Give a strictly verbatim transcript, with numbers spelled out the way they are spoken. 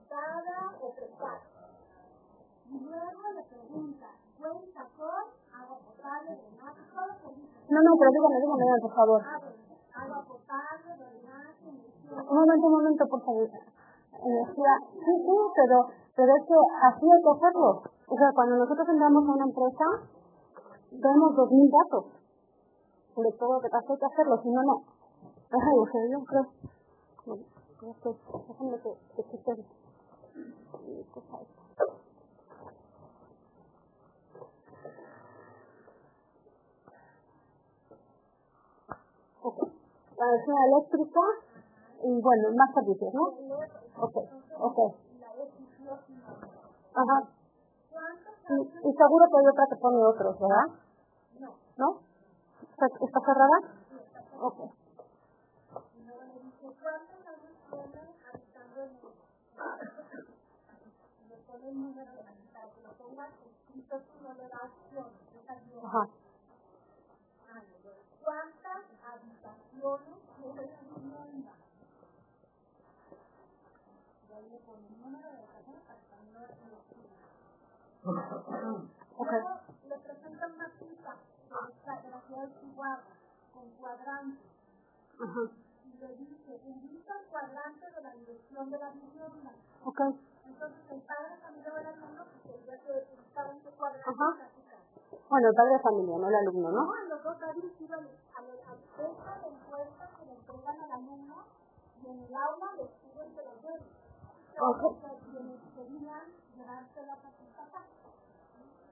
prestada o prestada. Y luego le pregunta, ¿buen sacón? ¿Agua potable, drenaje? Todo se dice. No, no, pero dígame, dígame, por favor. Ah, bueno, agua potable, drenaje, energía. Un momento, un momento, por favor. Energía, sí, sí, pero, pero es que así hay que hacerlo. O sea, cuando nosotros entramos a una empresa, tenemos dos mil datos de todo lo que pasa, hay que hacerlo, si no, no. Ajá, o sea, yo creo. Creo que, déjame que, que quite mi cosa esta. Ok. La energía eléctrica y, bueno, más servicios, ¿no? Ok, ok. Ajá. Y, y seguro que hay otra que pone otros, ¿verdad? No. ¿No? ¿Está, está cerrada? Ok. Y luego le dice, ¿cuántos años tiene habitando en el? Y le pone el número de la para que lo pongas escrito, tú no le das opción. Ajá. ¿Cuántas habitaciones tiene la vivienda? Y ahí le pone el número de habitaciones para que no lo escriba. Luego le presenta una cita de la ciudad de Chihuahua con cuadrantes. Ajá. Y le dice, indica el cuadrante de la dirección de la vivienda. Ok. Entonces el padre también le va a alumno que tendría que ubicar en qué cuadrante Ajá. está su casa. Bueno, el padre de familia, no el alumno, ¿no? No, los dos han dirigido al deja de encuesta que le entregan al alumno y en el aula les piden que lo lleven. Ok. Quienes querían llevársela a su casa.